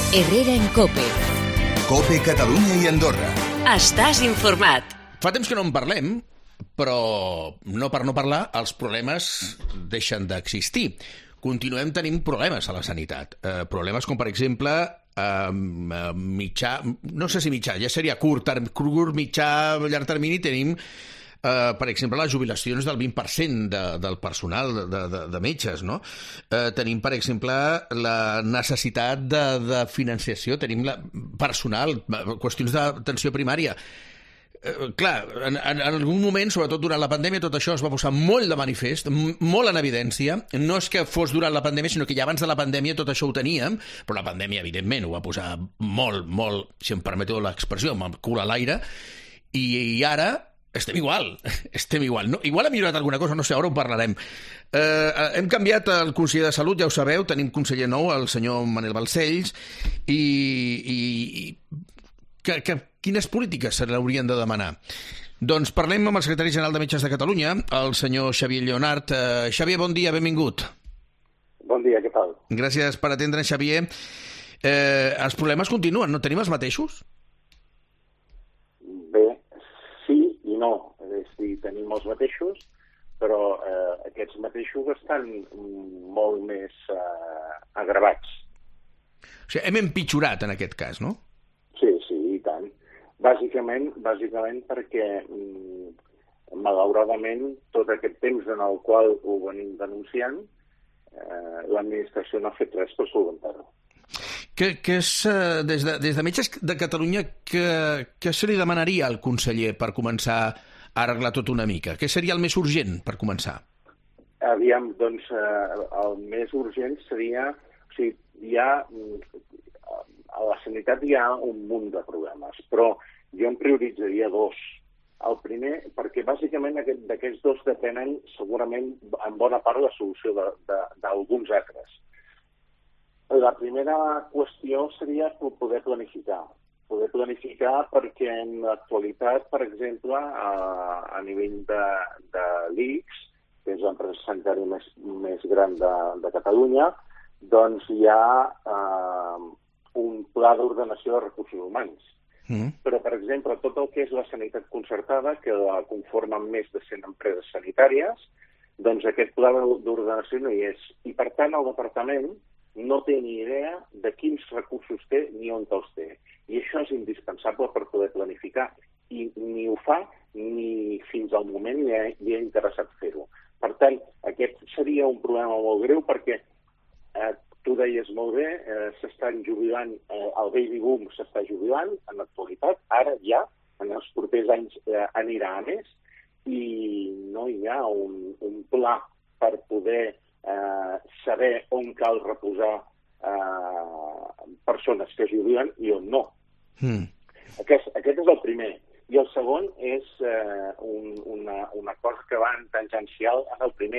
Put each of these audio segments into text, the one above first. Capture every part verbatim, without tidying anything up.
Herrera en COPE. COPE Catalunya i Andorra. Estàs informat. Fa temps que no en parlem, però no per no parlar, els problemes deixen d'existir. Continuem tenint problemes a la sanitat. Eh, problemes com, per exemple, eh, mitjà... No sé si mitjà, ja seria curt, curt, mitjà, llarg termini, tenim... Uh, per exemple, les jubilacions del vint per cent de, del personal de, de, de metges, no? Uh, tenim, per exemple, la necessitat de, de financiació, tenim la, personal, qüestions d'atenció primària. Uh, clar, en, en, en algun moment, sobretot durant la pandèmia, tot això es va posar molt de manifest, molt en evidència. No és que fos durant la pandèmia, sinó que ja abans de la pandèmia tot això ho teníem, però la pandèmia, evidentment, ho va posar molt, molt, si em permeteu l'expressió, amb el cul a l'aire, i, i ara... Estem igual, estem igual. No, igual ha millorat alguna cosa, no sé, ara ho parlarem. Eh, hem canviat el conseller de Salut, ja ho sabeu, tenim conseller nou, el senyor Manel Balcells, i, i, i que, que, quines polítiques se l'haurien de demanar? Doncs parlem amb el secretari general de Metges de Catalunya, el senyor Xavier Lleonart. Eh, Xavier, bon dia, benvingut. Bon dia, què tal? Gràcies per atendre, Xavier. Eh, els problemes continuen, no tenim els mateixos? Bé, no, és a dir, tenim els mateixos, però eh, aquests mateixos estan molt més eh, agravats. O sigui, hem empitjorat en aquest cas, no? Sí, sí, i tant. Bàsicament, bàsicament perquè, mm, malauradament, tot aquest temps en el qual ho venim denunciant, eh, l'administració no ha fet res per solucionar-ho. Que, que és, des de, des de Metges de Catalunya, que, que se li demanaria al conseller per començar a arreglar tot una mica? Què seria el més urgent per començar? Aviam, doncs, el més urgent seria... O sigui, hi ha... A la sanitat hi ha un munt de problemes, però jo en prioritzaria dos. El primer, perquè bàsicament d'aquests dos depenen segurament en bona part la solució d'alguns altres. La primera qüestió seria poder planificar. Poder planificar perquè en l'actualitat, per exemple, a, a nivell de, de l'I X, que és l'empresa sanitària més, més gran de, de Catalunya, doncs hi ha eh, un pla d'ordenació de recursos humans. Mm. Però, per exemple, tot el que és la sanitat concertada, que la conformen més de cent empreses sanitàries, doncs aquest pla d'ordenació no hi és. I, per tant, el departament no té ni idea de quins recursos té ni on els té. I això és indispensable per poder planificar. I ni ho fa ni fins al moment li ha, li ha interessat fer-ho. Per tant, aquest seria un problema molt greu perquè, eh, tu deies molt bé, eh, s'estan jubilant, eh, el baby boom s'està jubilant en l'actualitat, ara ja, en els propers anys eh, anirà a més, i no hi ha un, un pla per poder Eh, saber on cal reposar eh, persones que jubilen i on no. Mm. Aquest, aquest és el primer. I el segon és eh, un, una, una cosa que va en tangencial en el primer.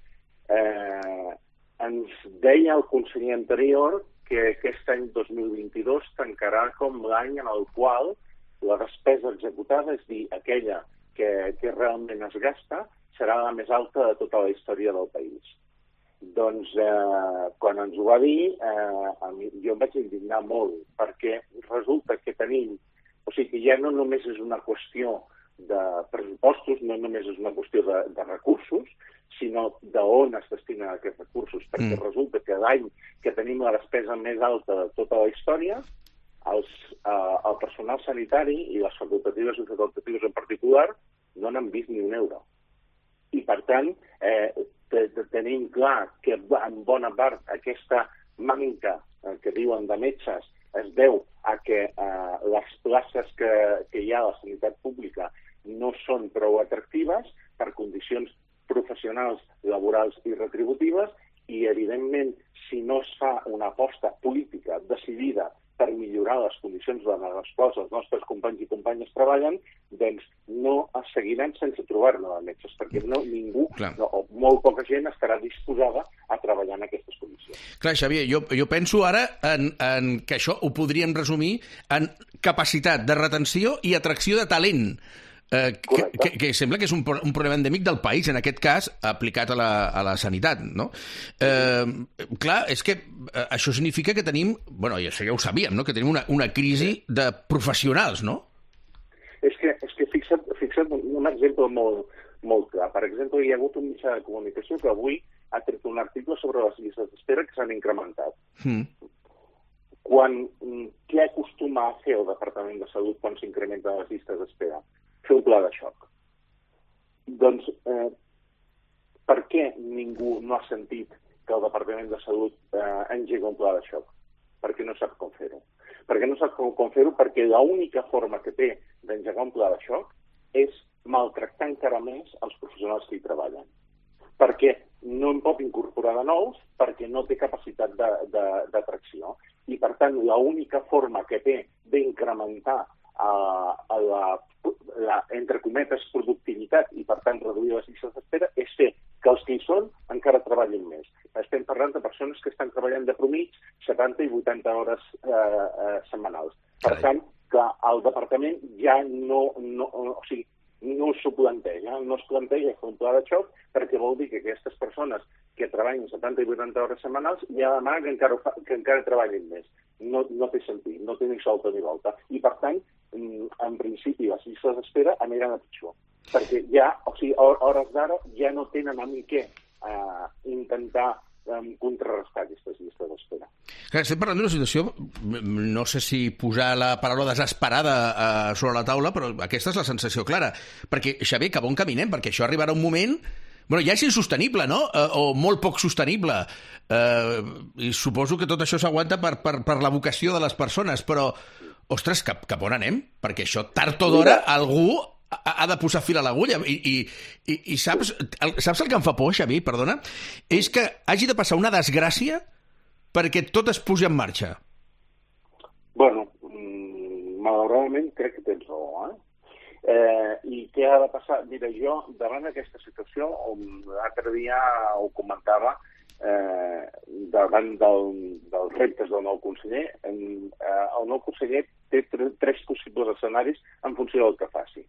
Eh, ens deia el conseller anterior que aquest any dos mil vint-i-dos tancarà com l'any en el qual la despesa executada, és dir, aquella que, que realment es gasta, serà la més alta de tota la història del país. Doncs eh, quan ens ho va dir, eh, a mi, jo em vaig indignar molt, perquè resulta que tenim... O sigui, que ja no només és una qüestió de pressupostos, no només és una qüestió de, de recursos, sinó d'on es destinen aquests recursos, perquè mm. resulta que l'any que tenim la despesa més alta de tota la història, els, eh, el personal sanitari i les facultatives i facultatives en particular no n'han vist ni un euro. I, per tant, eh, tenim clar que en bona part aquesta manca eh, que diuen de metges es deu a que eh, les places que, que hi ha a la sanitat pública no són prou atractives per condicions professionals, laborals i retributives i, evidentment, si no es fa una aposta política decidida per millorar les condicions en les quals els nostres companys i companyes treballen, doncs no es seguiran sense trobar-ne de metges, perquè no, ningú, no, o molt poca gent estarà disposada a treballar en aquestes condicions. Clar, Xavier, jo, jo penso ara en, en que això ho podríem resumir en capacitat de retenció i atracció de talent. eh, que, que, que sembla que és un, un problema endèmic del país, en aquest cas, aplicat a la, a la sanitat, no? Eh, clar, és que eh, això significa que tenim, bueno, ja, això ja ho sabíem, no?, que tenim una, una crisi de professionals, no? És que, és que fixa't, fixa't un exemple molt, molt clar. Per exemple, hi ha hagut un mitjà de comunicació que avui ha tret un article sobre les llistes d'espera que s'han incrementat. Mm. Quan, què acostuma a fer el Departament de Salut quan s'incrementen les llistes d'espera? Fer un pla de xoc. Doncs, eh, per què ningú no ha sentit que el Departament de Salut eh, engega un pla de xoc? Perquè no sap com fer-ho. Perquè no sap com, com fer-ho perquè l'única forma que té d'engegar un pla de xoc és maltractar encara més els professionals que hi treballen. Perquè no en pot incorporar de nous, perquè no té capacitat d'atracció. I, per tant, l'única forma que té d'incrementar uh, la, la, entre cometes, productivitat i, per tant, reduir les llistes d'espera és fer que els que hi són encara treballin més. Estem parlant de persones que estan treballant de promig setanta i vuitanta hores eh, eh, setmanals. Per tant, que el departament ja no... no o sigui, no s'ho planteja, no es planteja fer un pla de xoc perquè vol dir que aquestes persones que treballen setanta i vuitanta hores setmanals ja demà que encara, que encara treballin més. No, no té sentit, no té ni solta ni volta. I, per tant, en principi, les llistes d'espera aniran a pitjor. Perquè ja, o sigui, a hores d'ara ja no tenen a mi què eh, intentar um, contrarrestar aquestes llistes d'espera. Estem parlant d'una situació, no sé si posar la paraula desesperada eh, sobre la taula, però aquesta és la sensació clara. Perquè, Xavier, cap on caminem? Perquè això arribarà un moment... Bueno, ja és insostenible, no? Eh, o molt poc sostenible. Eh, I suposo que tot això s'aguanta per, per, per la vocació de les persones, però, ostres, cap, cap on anem? Perquè això, tard o d'hora, algú ha de posar fil a l'agulla. I, i, i, i saps, el, saps el que em fa por, Xavier, perdona? És que hagi de passar una desgràcia perquè tot es posi en marxa. Bueno, malauradament crec que tens raó, eh? Eh, I què ha de passar? Mira, jo, davant d'aquesta situació, l'altre dia ho comentava, eh, davant del, dels reptes del nou conseller, en, eh, el nou conseller té tres possibles escenaris en funció del que faci.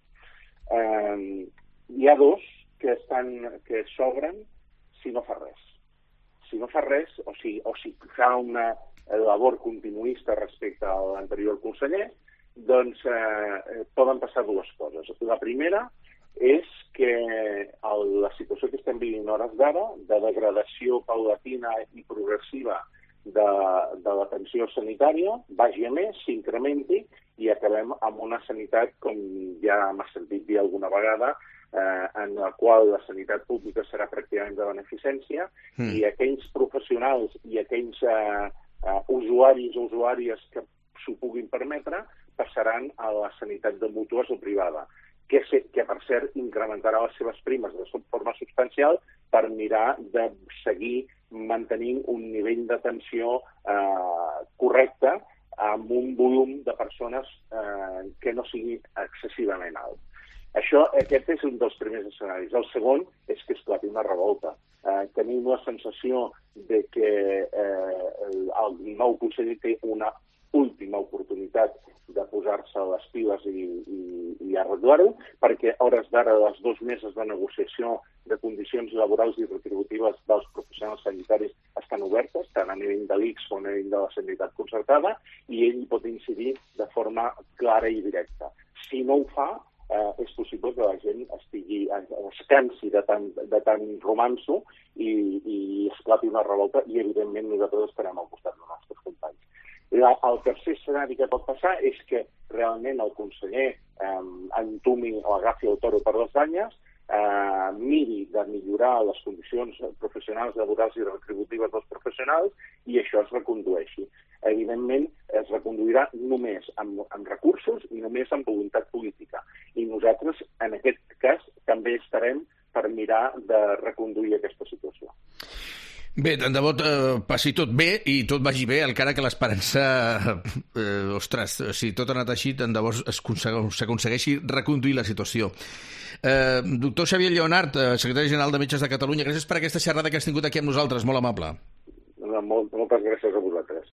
Eh, hi ha dos que estan que s'obren si no fa res. Si no fa res, o si, o si fa una labor continuista respecte a l'anterior conseller, doncs eh, poden passar dues coses. La primera és que el, la situació que estem vivint hores d'ara, de degradació paulatina i progressiva de, de l'atenció sanitària, vagi a més, s'incrementi i acabem amb una sanitat, com ja m'ha sentit dir alguna vegada, eh, en la qual la sanitat pública serà pràcticament de beneficència mm. i aquells professionals i aquells eh, eh, usuaris o usuàries que s'ho puguin permetre passaran a la sanitat de mútues o privada, que, que per cert incrementarà les seves primes de forma substancial per mirar de seguir mantenint un nivell d'atenció eh, correcte amb un volum de persones eh, que no sigui excessivament alt. Això, aquest és un dels primers escenaris. El segon és que esclati una revolta. Eh, tenim la sensació de que eh, el, el nou conseller té una última oportunitat de posar-se a les piles i, i, i arreglar-ho, perquè a hores d'ara les dues meses de negociació de condicions laborals i retributives dels professionals sanitaris estan obertes, tant a nivell de l'I C S com a nivell de la sanitat concertada, i ell pot incidir de forma clara i directa. Si no ho fa, eh, és possible que la gent estigui, es cansi de tant, de tant romanço i, i esclati una revolta, i evidentment nosaltres estarem al costat dels nostres companys. La, el tercer escenari que pot passar és que realment el conseller eh, entumi o agafi el toro per les banyes, eh, miri de millorar les condicions professionals, laborals i retributives dels professionals i això es recondueixi. Evidentment, es reconduirà només amb, amb recursos i només amb voluntat política. I nosaltres, en aquest cas, també estarem per mirar de reconduir aquesta situació. Bé, tant de bo eh, passi tot bé i tot vagi bé, encara que l'esperança... Eh, ostres, si tot ha anat així, tant de bo s'aconsegueixi reconduir la situació. Eh, doctor Xavier Lleonart, secretari general de Metges de Catalunya, gràcies per aquesta xerrada que has tingut aquí amb nosaltres, molt amable. Molt, moltes gràcies a vosaltres.